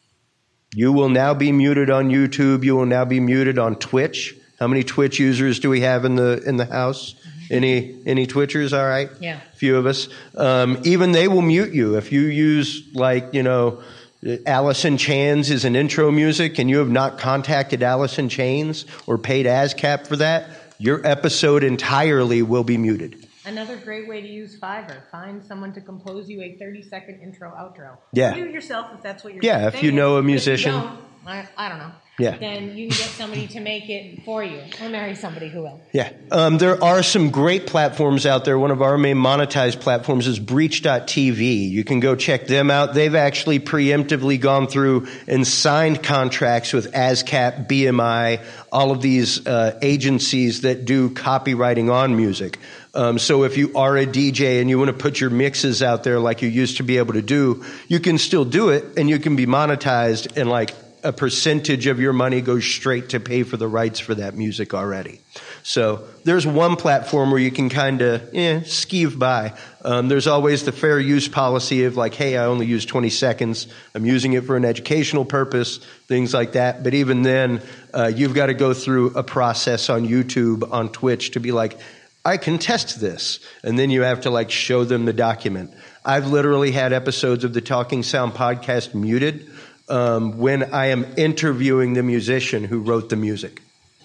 You will now be muted on YouTube. You will now be muted on Twitch. How many Twitch users do we have in the in the house? Any any Twitchers? All right. Yeah. A few of us. Um, even they will mute you if you use, like, you know, Allison Chains is an intro music, and you have not contacted Allison Chains or paid ASCAP for that, your episode entirely will be muted. Another great way to use Fiverr. Find someone to compose you a thirty-second intro, outro. Yeah. Do it yourself if that's what you're Yeah, if you know a musician. If you don't, I, I don't know. Yeah. Then you can get somebody to make it for you, or marry somebody who will. Yeah. Um, there are some great platforms out there. One of our main monetized platforms is Breach dot T V. You can go check them out. They've actually preemptively gone through and signed contracts with ASCAP, B M I, all of these uh, agencies that do copywriting on music. Um, so if you are a D J and you want to put your mixes out there like you used to be able to do, you can still do it, and you can be monetized and like a percentage of your money goes straight to pay for the rights for that music already. So there's one platform where you can kind of eh, skeeve by. Um, there's always the fair use policy of like, hey, I only use twenty seconds. I'm using it for an educational purpose, things like that. But even then, uh, you've got to go through a process on YouTube, on Twitch to be like, I can test this. And then you have to like show them the document. I've literally had episodes of the Talking Sound podcast muted um, when I am interviewing the musician who wrote the music.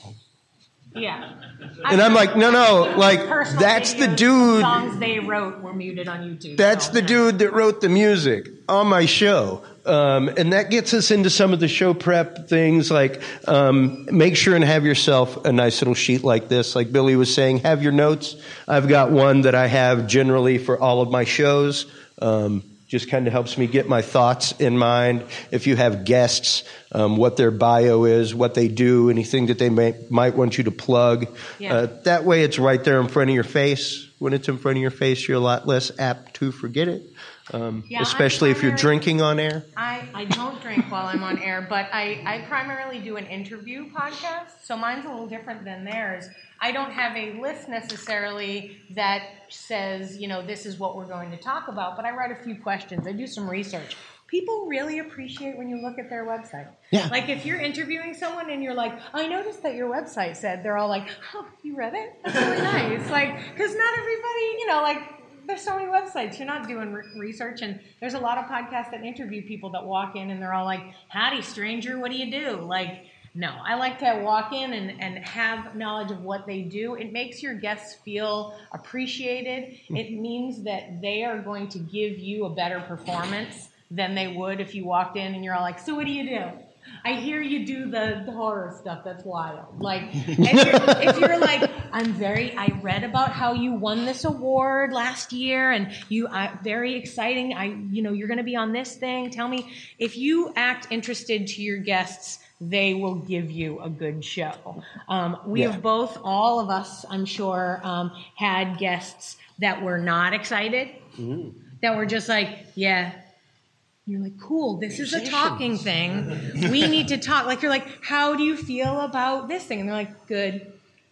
Yeah. And I'm like, no, no, like, Personal that's the videos, dude. Songs they wrote were muted on YouTube. That's so, the yeah. dude that wrote the music on my show. Um, and that gets us into some of the show prep things, like um, make sure and have yourself a nice little sheet like this. Like Billy was saying, have your notes. I've got one that I have generally for all of my shows. Um, just kind of helps me get my thoughts in mind. If you have guests, um, what their bio is, what they do, anything that they may, might want you to plug. Yeah. Uh, that way it's right there in front of your face. When it's in front of your face, you're a lot less apt to forget it, um, Yeah, especially I'm if you're primary- drinking on air. I, I don't drink while I'm on air, but I, I primarily do an interview podcast, so mine's a little different than theirs. I don't have a list necessarily that says, you know, this is what we're going to talk about, but I write a few questions. I do some research. People really appreciate when you look at their website. Yeah. Like if you're interviewing someone and you're like, I noticed that your website said, they're all like, oh, you read it? That's really nice. Like, because not everybody, you know, like, there's so many websites. You're not doing re- research, and there's a lot of podcasts that interview people that walk in and they're all like, howdy, stranger, what do you do? Like, no, I like to walk in and, and have knowledge of what they do. It makes your guests feel appreciated. It means that they are going to give you a better performance than they would if you walked in and you're all like, so what do you do? I hear you do the, the horror stuff. That's wild. Like, if you're, if you're like, I'm very, I read about how you won this award last year, and you, uh, very exciting. I, you know, you're going to be on this thing. Tell me, if you act interested to your guests, they will give you a good show. Um, we Yeah. have both, all of us, I'm sure, um, had guests that were not excited, Mm. that were just like, yeah. You're like, cool, this is a talking thing. We need to talk. Like, you're like, how do you feel about this thing? And they're like, good.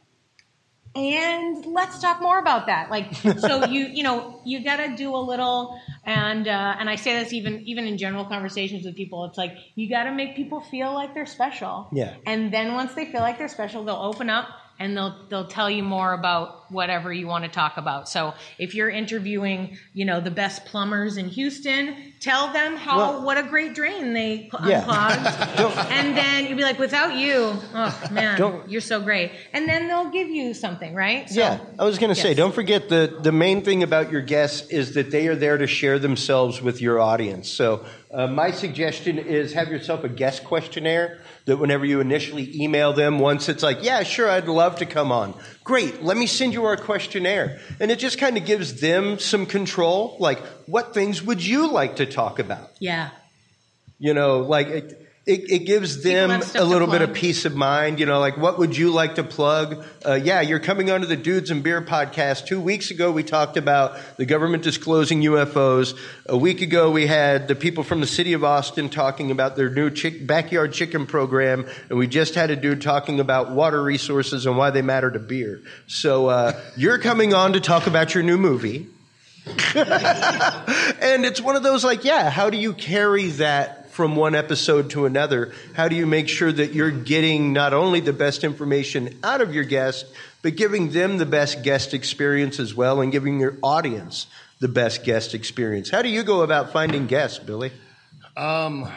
And let's talk more about that. Like, so you, you know, you got to do a little, and uh, and I say this even even in general conversations with people. It's like, you got to make people feel like they're special. Yeah. And then once they feel like they're special, they'll open up and they'll they'll tell you more about whatever you want to talk about. So if you're interviewing, you know, the best plumbers in Houston, tell them how Well, what a great drain they cl- yeah. unclogged. And then you'll be like, without you, oh man, Don't- you're so great. And then they'll give you something, right? So, Yeah, I was going to say, yes. don't forget the the main thing about your guests is that they are there to share themselves with your audience. So uh, my suggestion is have yourself a guest questionnaire that whenever you initially email them, once it's like, yeah, sure, I'd love to come on. Great, let me send you our questionnaire. And it just kind of gives them some control. Like, what things would you like to talk about? Yeah. You know, like it, it, it gives People them have stuff a to little bit of plug. peace of mind. You know, like what would you like to plug? Uh, yeah, you're coming onto the Dudes and Beer podcast. Two weeks ago, we talked about the government disclosing U F Os. A week ago, we had the people from the city of Austin talking about their new chick, backyard chicken program. And we just had a dude talking about water resources and why they matter to beer. So uh, you're coming on to talk about your new movie. And it's one of those like, yeah, how do you carry that from one episode to another? How do you make sure that you're getting not only the best information out of your guest, but giving them the best guest experience as well and giving your audience the best guest experience? How do you go about finding guests, Billy? Um,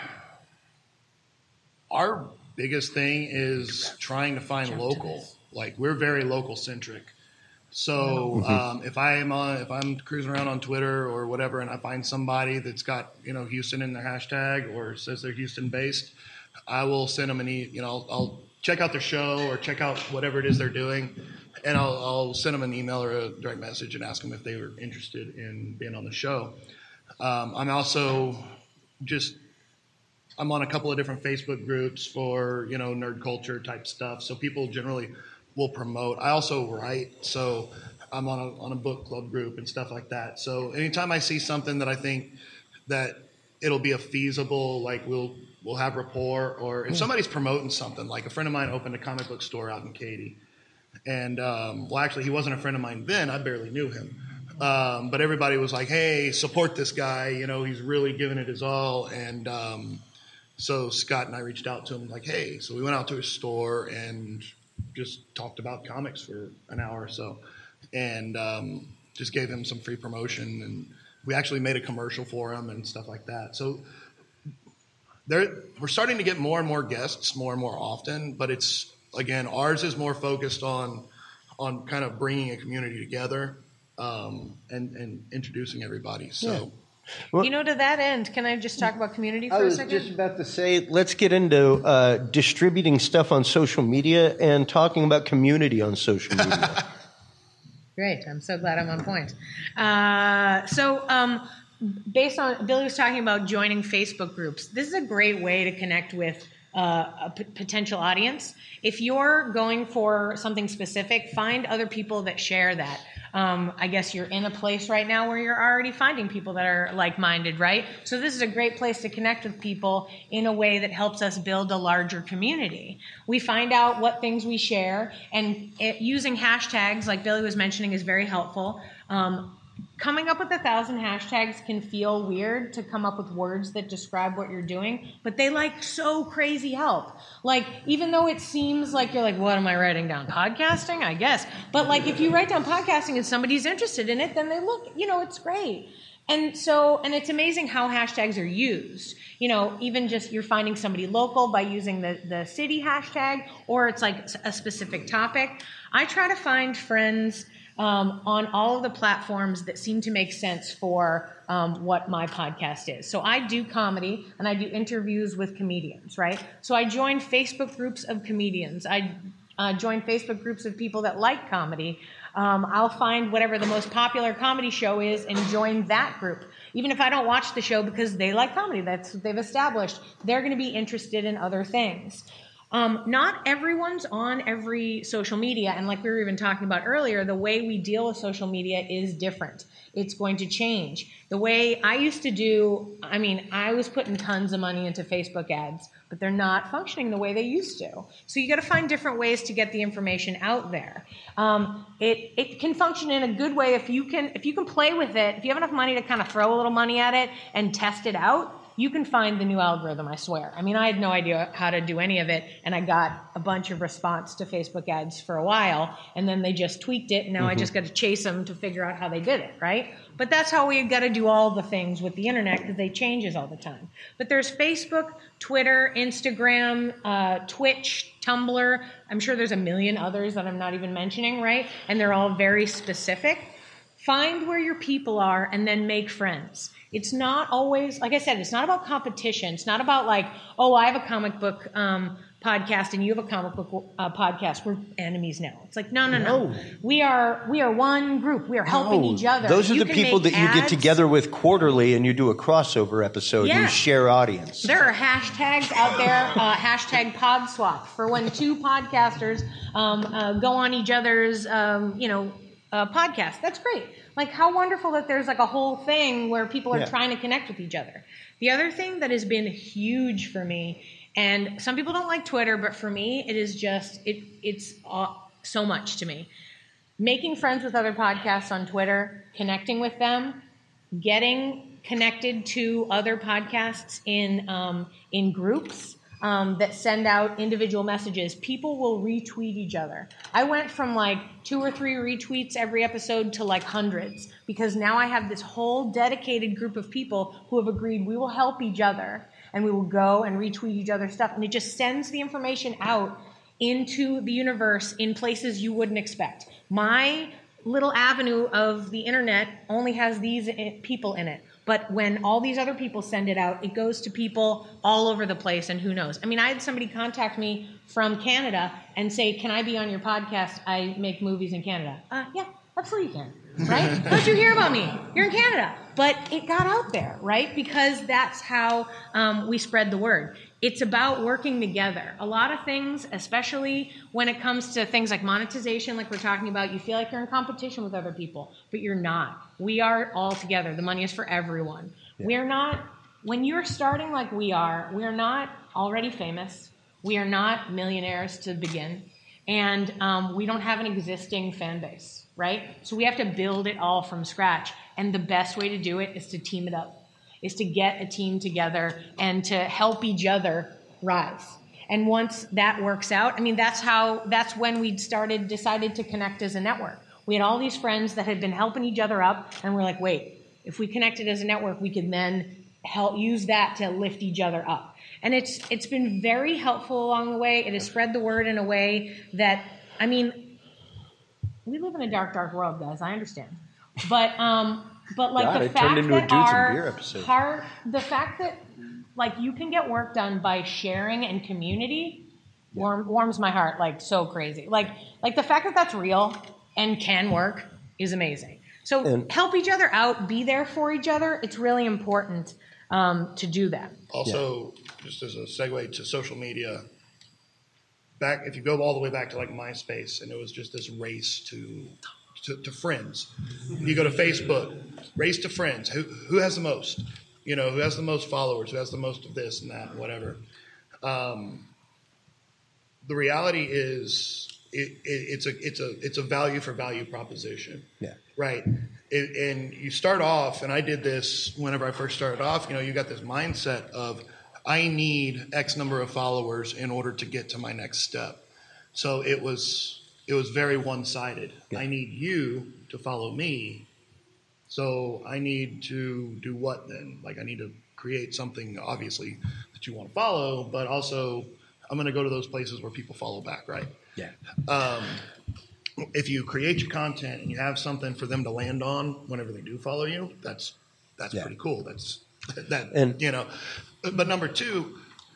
our biggest thing is trying to find Jump to local. this. Like, we're very local centric. So um, if I am on, if I'm cruising around on Twitter or whatever, and I find somebody that's got, you know, Houston in their hashtag or says they're Houston based, I will send them an e. You know, I'll, I'll check out their show or check out whatever it is they're doing, and I'll, I'll send them an email or a direct message and ask them if they were interested in being on the show. Um, I'm also just I'm on a couple of different Facebook groups for, you know, nerd culture type stuff. So people generally will promote. I also write, so I'm on a on a book club group and stuff like that. So anytime I see something that I think that it'll be a feasible, like we'll we'll have rapport, or if somebody's promoting something, like a friend of mine opened a comic book store out in Katy, and um, well, actually, he wasn't a friend of mine then. I barely knew him, um, but everybody was like, "Hey, support this guy! You know, he's really giving it his all." And um, so Scott and I reached out to him, like, "Hey," so we went out to his store and just talked about comics for an hour or so, and um, just gave him some free promotion, and we actually made a commercial for him and stuff like that. So there, we're starting to get more and more guests more and more often, but it's, again, ours is more focused on on kind of bringing a community together um, and, and introducing everybody. So. Yeah. Well, you know, to that end, can I just talk about community for I a was second? just about to say, let's get into uh, distributing stuff on social media and talking about community on social media. Great. I'm so glad I'm on point. Uh, so um, based on, Billy was talking about joining Facebook groups. This is a great way to connect with uh, a p- potential audience. If you're going for something specific, find other people that share that. Um, I guess you're in a place right now where you're already finding people that are like-minded, right? So this is a great place to connect with people in a way that helps us build a larger community. We find out what things we share, and it, using hashtags, like Billy was mentioning, is very helpful. Um, Coming up with a thousand hashtags can feel weird to come up with words that describe what you're doing, but they like so crazy help. Like, even though it seems like you're like, what am I writing down? Podcasting, I guess. But like, if you write down podcasting and somebody's interested in it, then they look, you know, it's great. And so, and it's amazing how hashtags are used. You know, even just you're finding somebody local by using the, the city hashtag, or it's like a specific topic. I try to find friends Um, on all of the platforms that seem to make sense for um, what my podcast is. So I do comedy, and I do interviews with comedians, right? So I join Facebook groups of comedians. I uh, join Facebook groups of people that like comedy. Um, I'll find whatever the most popular comedy show is and join that group. Even if I don't watch the show because they like comedy, that's what they've established, they're going to be interested in other things. Um, not everyone's on every social media, and like we were even talking about earlier, the way we deal with social media is different. It's going to change. The way I used to do, I mean, I was putting tons of money into Facebook ads, but they're not functioning the way they used to. So you got to find different ways to get the information out there. Um, it it can function in a good way if you can if you can play with it. If you have enough money to kind of throw a little money at it and test it out, you can find the new algorithm, I swear. I mean, I had no idea how to do any of it, and I got a bunch of response to Facebook ads for a while, and then they just tweaked it, and now mm-hmm. I just got to chase them to figure out how they did it, right? But that's how we've got to do all the things with the internet, because they changes all the time. But there's Facebook, Twitter, Instagram, uh, Twitch, Tumblr. I'm sure there's a million others that I'm not even mentioning, right? And they're all very specific. Find where your people are and then make friends. It's not always, like I said, it's not about competition. It's not about like, oh, I have a comic book um, podcast and you have a comic book uh, podcast. We're enemies now. It's like, no, no, no. no. We are we are one group. We are helping no. each other. Those are you the people that ads. you get together with quarterly and you do a crossover episode. Yeah. You share audience. There are hashtags out there, uh, hashtag PodSwap, for when two podcasters um, uh, go on each other's, um, you know, uh, podcast. That's great. Like, how wonderful that there's like a whole thing where people are yeah. trying to connect with each other. The other thing that has been huge for me, and some people don't like Twitter, but for me, it is just, it it's uh, so much to me. Making friends with other podcasts on Twitter, connecting with them, getting connected to other podcasts in um, in groups um, that send out individual messages. People will retweet each other. I went from like two or three retweets every episode to like hundreds, because now I have this whole dedicated group of people who have agreed we will help each other and we will go and retweet each other's stuff. And it just sends the information out into the universe in places you wouldn't expect. My little avenue of the internet only has these people in it. But when all these other people send it out, it goes to people all over the place, and who knows? I mean, I had somebody contact me from Canada and say, can I be on your podcast? I make movies in Canada. Uh, yeah, absolutely you can, right? How'd you hear about me? You're in Canada. But it got out there, right? Because that's how um, we spread the word. It's about working together. A lot of things, especially when it comes to things like monetization, like we're talking about, you feel like you're in competition with other people, but you're not. We are all together. The money is for everyone. Yeah. We're not when you're starting like we are, we are not already famous. We are not millionaires to begin. And um, we don't have an existing fan base, right? So we have to build it all from scratch. And the best way to do it is to team it up, is to get a team together and to help each other rise. And once that works out, I mean, that's how, that's when we started, decided to connect as a network. We had all these friends that had been helping each other up, and we're like, wait, if we connected as a network, we could then help use that to lift each other up. And it's it's been very helpful along the way. It has spread the word in a way that, I mean, we live in a dark, dark world, guys. I understand. But um, but like God, the it fact turned into a that Dudes and Beer our episode. heart, the fact that like you can get work done by sharing and community warm, warms my heart like so crazy. Like like the fact that that's real and can work is amazing. So And- help each other out, be there for each other. It's really important um, to do that. Also, just as a segue to social media, back if you go all the way back to like MySpace, and it was just this race to to, to friends. You go to Facebook, race to friends. Who who has the most? You know, who has the most followers? Who has the most of this and that, and whatever. Um, the reality is, it, it, it's a it's a it's a value for value proposition. Yeah. Right. It, and you start off, and I did this whenever I first started off, you know, you got this mindset of, I need X number of followers in order to get to my next step. So it was, it was very one-sided. Yeah. I need you to follow me. So I need to do what then? Like I need to create something, obviously, that you want to follow, but also I'm going to go to those places where people follow back, right? Yeah. Um, if you create your content and you have something for them to land on whenever they do follow you, that's that's Yeah. pretty cool. That's that And- you know. But number two,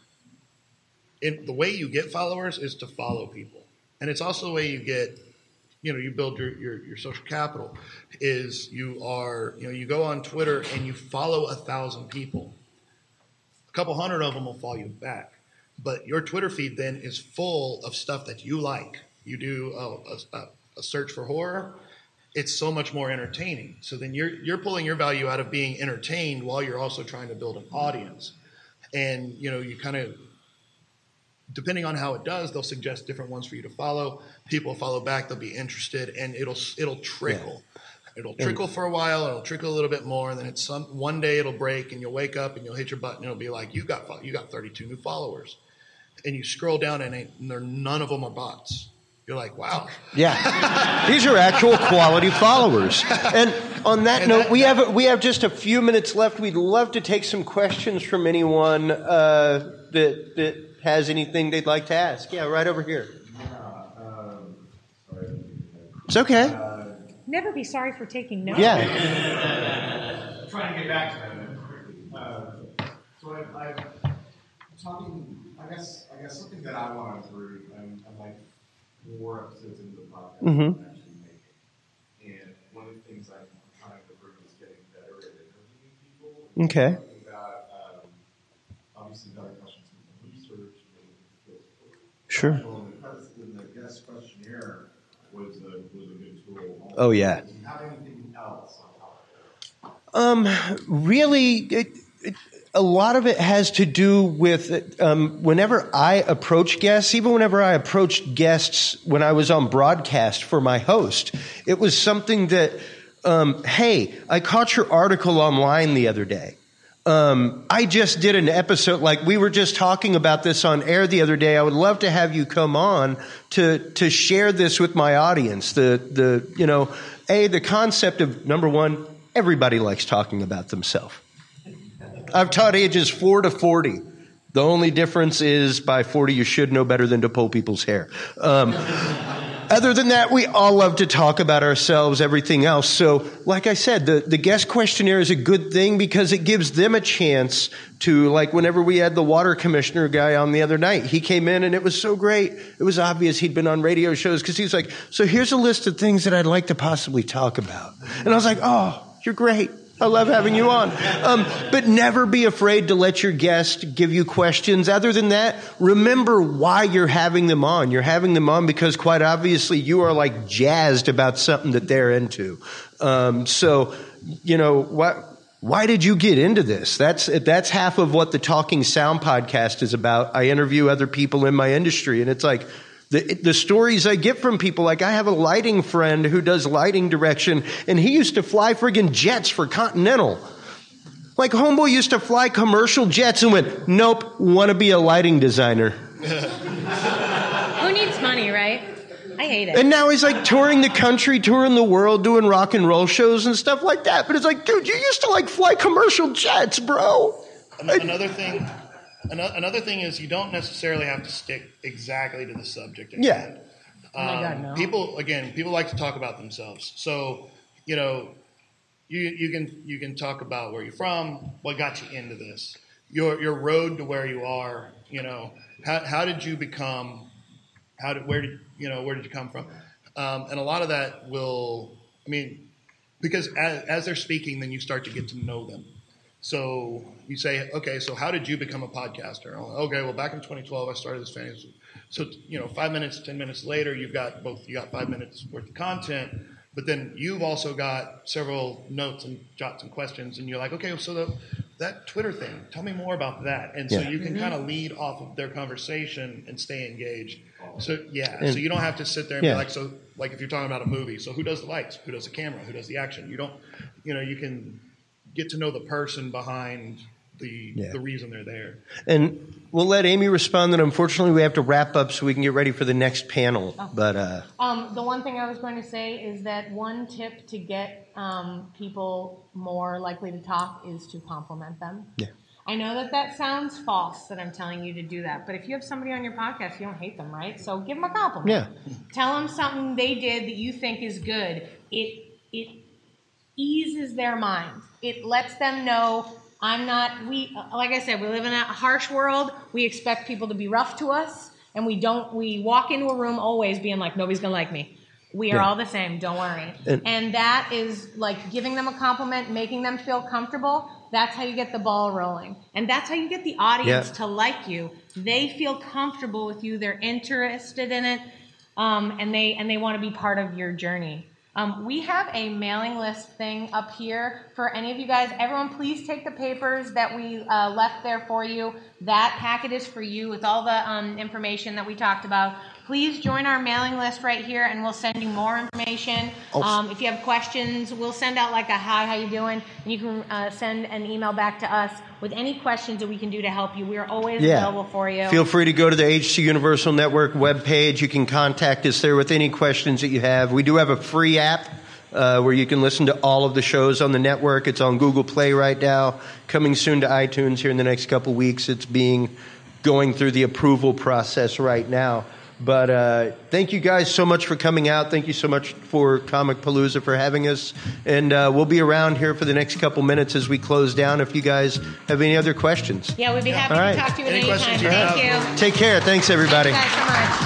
in, the way you get followers is to follow people, and it's also the way you get, you know, you build your, your your social capital. Is you are you know you go on Twitter and you follow a thousand people. A couple hundred of them will follow you back, but your Twitter feed then is full of stuff that you like. You do a, a, a search for horror, it's so much more entertaining. So then you're you're pulling your value out of being entertained while you're also trying to build an audience. And you know, you kind of, depending on how it does, they'll suggest different ones for you to follow. People follow back, they'll be interested, and it'll it'll trickle. Yeah. It'll trickle for a while, it'll trickle a little bit more, and then it's some one day it'll break, and you'll wake up and you'll hit your button, and it'll be like, you got you got thirty-two new followers, and you scroll down and, ain't, and they're, none of them are bots. You're like, wow. Yeah, these are actual quality followers. And on that And note, that- we have we have just a few minutes left. We'd love to take some questions from anyone uh, that that has anything they'd like to ask. Yeah, right over here. It's okay. Never be sorry for taking notes. Yeah. Trying to get back to that. Uh, so I, I'm talking. I guess. I guess something that I want to improve. I'm, I'm like more episodes into the podcast Mhm. than I'm actually making. And one of the things I'm trying to improve is getting better at interviewing people. And Okay. talking about, um, obviously, better questions from research. And Sure. Well, the, quest- the guest questionnaire was a was a good tool. Oh, yeah. Do you have anything else on top of that? Um, really, it, it, a lot of it has to do with um, whenever I approach guests, even whenever I approached guests when I was on broadcast for my host, it was something that, um, hey, I caught your article online the other day. Um, I just did an episode, like we were just talking about this on air the other day. I would love to have you come on to, to share this with my audience. The, the, you know, A, the concept of, number one, everybody likes talking about themselves. I've taught ages four to forty. The only difference is by forty, you should know better than to pull people's hair. Um, other than that, we all love to talk about ourselves, everything else. So, like I said, the, the guest questionnaire is a good thing because it gives them a chance to, like whenever we had the water commissioner guy on the other night, he came in and it was so great. It was obvious he'd been on radio shows because he's like, so here's a list of things that I'd like to possibly talk about. And I was like, oh, you're great. I love having you on. Um, but never be afraid to let your guest give you questions. Other than that, remember why you're having them on. You're having them on because quite obviously you are like jazzed about something that they're into. Um, so, you know, what, why did you get into this? That's that's half of what the Talking Sound podcast is about. I interview other people in my industry, and it's like the the stories I get from people. Like I have a lighting friend who does lighting direction, and he used to fly friggin' jets for Continental. Like homeboy used to fly commercial jets and went, nope, want to be a lighting designer. Who needs money, right? I hate it. And now he's like touring the country, touring the world, doing rock and roll shows and stuff like that. But it's like, dude, you used to like fly commercial jets, bro. Another thing, another thing is you don't necessarily have to stick exactly to the subject. At Yeah. hand. Oh my Um, God, no. People again, people like to talk about themselves. So, you know, you you can you can talk about where you're from, what got you into this, your your road to where you are. You know, how how did you become? How did where did you know where did you come from? Um, and a lot of that will, I mean, because as, as they're speaking, then you start to get to know them. So you say, okay, so how did you become a podcaster? Okay, well, back in twenty twelve, I started this fantasy. So, you know, five minutes, ten minutes later, you've got both, you got five minutes worth of content, but then you've also got several notes and jots and questions, and you're like, okay, so the, that Twitter thing, tell me more about that. And so Yeah. you can Mm-hmm. kind of lead off of their conversation and stay engaged. So, yeah, And- so you don't have to sit there and Yeah. be like, so, like if you're talking about a movie, so who does the lights? Who does the camera? Who does the action? You don't, you know, you can get to know the person behind the Yeah. the reason they're there. And we'll let Amy respond that unfortunately we have to wrap up so we can get ready for the next panel. Oh. But uh, Um, the one thing I was going to say is that one tip to get um, people more likely to talk is to compliment them. yeah. I know that that sounds false that I'm telling you to do that, but if you have somebody on your podcast, you don't hate them, right? So give them a compliment. Yeah. Tell them something they did that you think is good. It it eases their mind. It lets them know I'm not. We like I said, we live in a harsh world. We expect people to be rough to us, and we don't. We walk into a room always being like, nobody's gonna like me. We are Yeah. all the same. Don't worry. And- And that is like giving them a compliment, making them feel comfortable. That's how you get the ball rolling. And that's how you get the audience Yeah. to like you. They feel comfortable with you. They're interested in it. Um, and they and they want to be part of your journey. Um, we have a mailing list thing up here for any of you guys. Everyone, please take the papers that we uh, left there for you. That packet is for you with all the um, information that we talked about. Please join our mailing list right here, and we'll send you more information. Um, if you have questions, we'll send out like a hi, how you doing? And you can uh, send an email back to us with any questions that we can do to help you. We are always Yeah. available for you. Feel free to go to the H C Universal Network webpage. You can contact us there with any questions that you have. We do have a free app uh, where you can listen to all of the shows on the network. It's on Google Play right now, coming soon to iTunes here in the next couple weeks. It's being going through the approval process right now. But uh, thank you guys so much for coming out. Thank you so much for Comic Palooza for having us. And uh, we'll be around here for the next couple minutes as we close down if you guys have any other questions. Yeah, we'd be happy All right. to talk to you at Any any questions time. you Thank have, you. Take care. Thanks, everybody. Thanks guys so much.